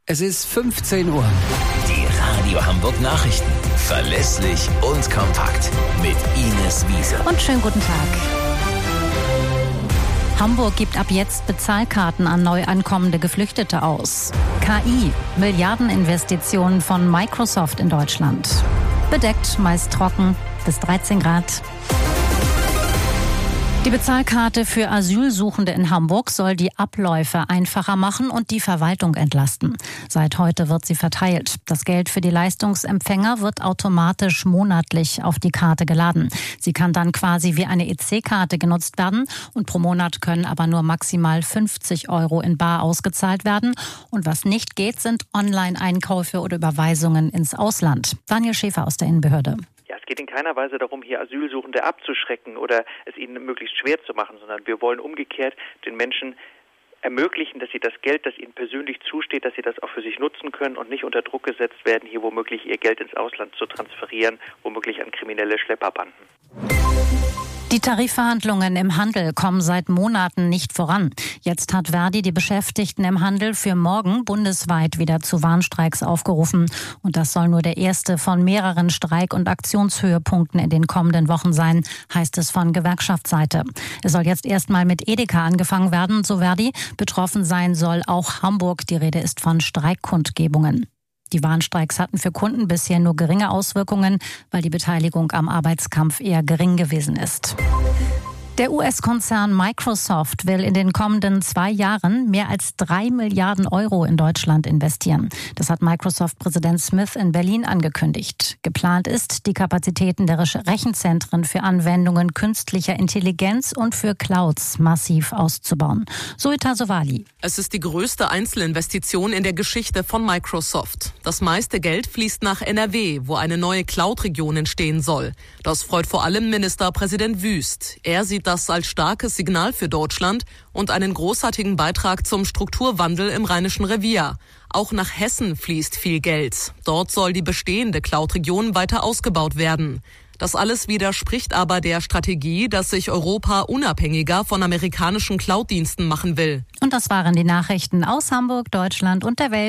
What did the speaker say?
Es ist 15 Uhr. Die Radio Hamburg Nachrichten. Verlässlich und kompakt. Mit Ines Wiese. Und schönen guten Tag. Hamburg gibt ab jetzt Bezahlkarten an neu ankommende Geflüchtete aus. KI, Milliardeninvestitionen von Microsoft in Deutschland. Bedeckt, meist trocken, bis 13 Grad. Die Bezahlkarte für Asylsuchende in Hamburg soll die Abläufe einfacher machen und die Verwaltung entlasten. Seit heute wird sie verteilt. Das Geld für die Leistungsempfänger wird automatisch monatlich auf die Karte geladen. Sie kann dann quasi wie eine EC-Karte genutzt werden und pro Monat können aber nur maximal 50 € in bar ausgezahlt werden. Und was nicht geht, sind Online-Einkäufe oder Überweisungen ins Ausland. Daniel Schäfer aus der Innenbehörde. Es geht in keiner Weise darum, hier Asylsuchende abzuschrecken oder es ihnen möglichst schwer zu machen, sondern wir wollen umgekehrt den Menschen ermöglichen, dass sie das Geld, das ihnen persönlich zusteht, dass sie das auch für sich nutzen können und nicht unter Druck gesetzt werden, hier womöglich ihr Geld ins Ausland zu transferieren, womöglich an kriminelle Schlepperbanden. Die Tarifverhandlungen im Handel kommen seit Monaten nicht voran. Jetzt hat Verdi die Beschäftigten im Handel für morgen bundesweit wieder zu Warnstreiks aufgerufen. Und das soll nur der erste von mehreren Streik- und Aktionshöhepunkten in den kommenden Wochen sein, heißt es von Gewerkschaftsseite. Es soll jetzt erstmal mit Edeka angefangen werden, so Verdi. Betroffen sein soll auch Hamburg. Die Rede ist von Streikkundgebungen. Die Warnstreiks hatten für Kunden bisher nur geringe Auswirkungen, weil die Beteiligung am Arbeitskampf eher gering gewesen ist. Der US-Konzern Microsoft will in den kommenden 2 Jahren mehr als 3 Milliarden € in Deutschland investieren. Das hat Microsoft-Präsident Smith in Berlin angekündigt. Geplant ist, die Kapazitäten der Rechenzentren für Anwendungen künstlicher Intelligenz und für Clouds massiv auszubauen. Zoe Sowali. Es ist die größte Einzelinvestition in der Geschichte von Microsoft. Das meiste Geld fließt nach NRW, wo eine neue Cloud-Region entstehen soll. Das freut vor allem Ministerpräsident Wüst. Er sieht das als starkes Signal für Deutschland und einen großartigen Beitrag zum Strukturwandel im Rheinischen Revier. Auch nach Hessen fließt viel Geld. Dort soll die bestehende Cloud-Region weiter ausgebaut werden. Das alles widerspricht aber der Strategie, dass sich Europa unabhängiger von amerikanischen Cloud-Diensten machen will. Und das waren die Nachrichten aus Hamburg, Deutschland und der Welt.